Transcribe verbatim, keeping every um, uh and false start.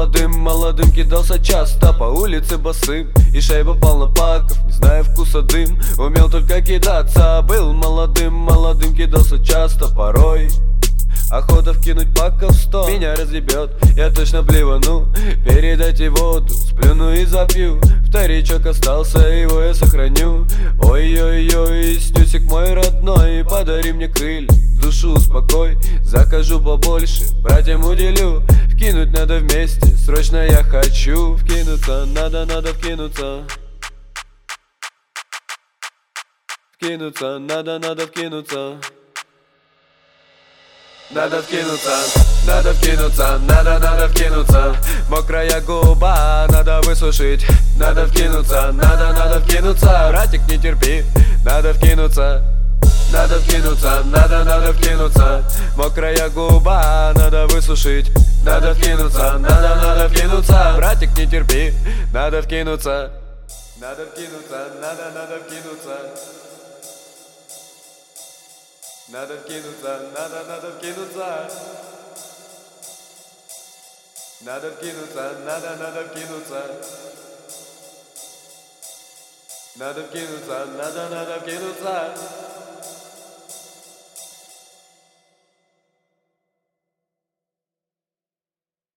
молодым, молодым кидался часто по улице босым, и шайба полна паков, не зная вкуса дым. Умел только кидаться, был молодым, молодым кидался часто порой. Охота вкинуть паков сто, меня разъебет, я точно блевану. Передайте воду, сплюну и запью. Вторичок остался, его я сохраню. Ой-ой-ой, снюсик мой родной, подари мне крылья, душу успокой. Закажу побольше, братьям уделю. Вкинуть надо вместе, срочно я хочу. Вкинуться, надо, надо вкинуться. Вкинуться, надо, надо вкинуться. Надо вкинуться, надо вкинуться, надо, надо вкинуться. Мокрая губа, надо высушить. Надо вкинуться, надо, надо вкинуться. Братик, не терпи, надо вкинуться. Надо вкинуться, надо, надо вкинуться. Мокрая губа, надо высушить. Надо вкинуться, надо, надо вкинуться. Братик, не терпи, надо вкинуться. Надо вкинуться, надо, надо вкинуться. Надо вкинуться, надо, надо вкинуться. Надо вкинуться, надо, надо вкинуться. Надо вкинуться, надо, надо вкинуться.